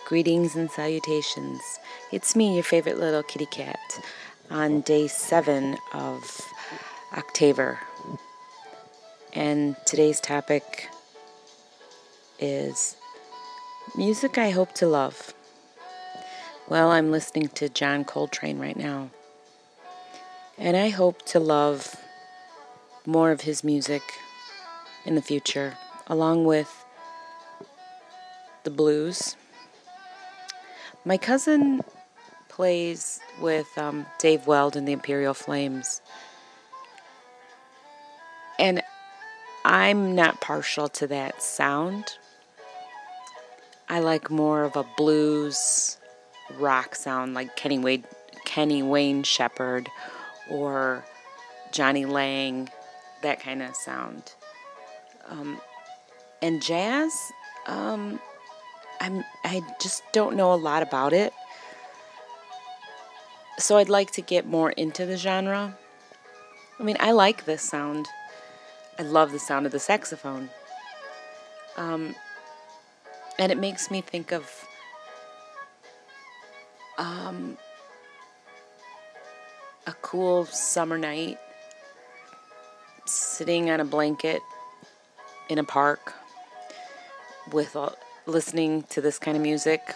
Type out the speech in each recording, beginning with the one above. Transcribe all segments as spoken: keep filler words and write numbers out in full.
Greetings and salutations. It's me, your favorite little kitty cat, on day seven of October. And today's topic is music I hope to love. Well, I'm listening to John Coltrane right now. And I hope to love more of his music in the future, along with the blues. My cousin plays with um, Dave Weld and the Imperial Flames. And I'm not partial to that sound. I like more of a blues rock sound like Kenny Wayne, Kenny Wayne Shepherd or Johnny Lang, that kind of sound. Um, and jazz, um, I'm I just don't know a lot about it. So I'd like to get more into the genre. I mean, I like this sound. I love the sound of the saxophone. Um, and it makes me think of um, a cool summer night, sitting on a blanket in a park with uh, listening to this kind of music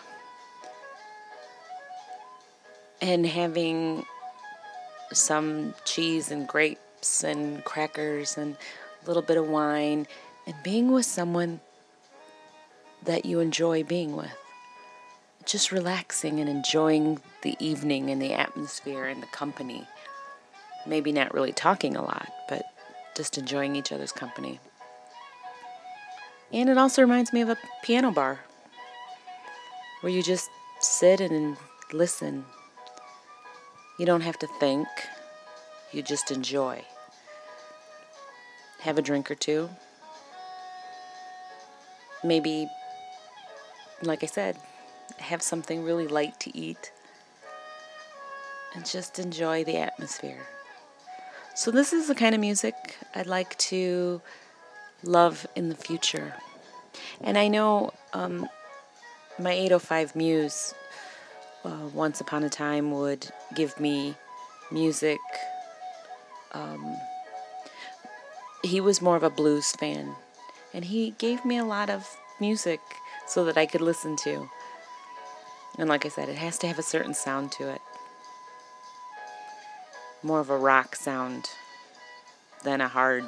and having some cheese and grapes and crackers and a little bit of wine and being with someone that you enjoy being with. Just relaxing and enjoying the evening and the atmosphere and the company. Maybe not really talking a lot, but just enjoying each other's company. And it also reminds me of a piano bar where you just sit and listen. You don't have to think. You just enjoy. Have a drink or two. Maybe, like I said, have something really light to eat. And just enjoy the atmosphere. So this is the kind of music I'd like to love in the future. And I know um, my eight oh five Muse, uh, once upon a time, would give me music. Um, he was more of a blues fan. And he gave me a lot of music so that I could listen to. And like I said, it has to have a certain sound to it. More of a rock sound than a hard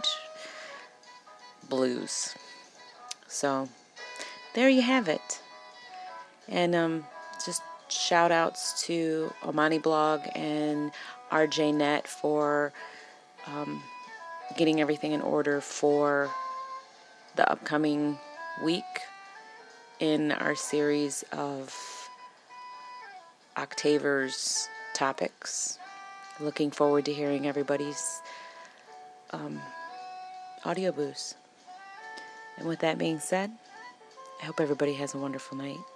blues. So, there you have it. And um, just shout outs to Omani Blog and R J Net for um, getting everything in order for the upcoming week in our series of October's topics. Looking forward to hearing everybody's um, audio booze. And with that being said, I hope everybody has a wonderful night.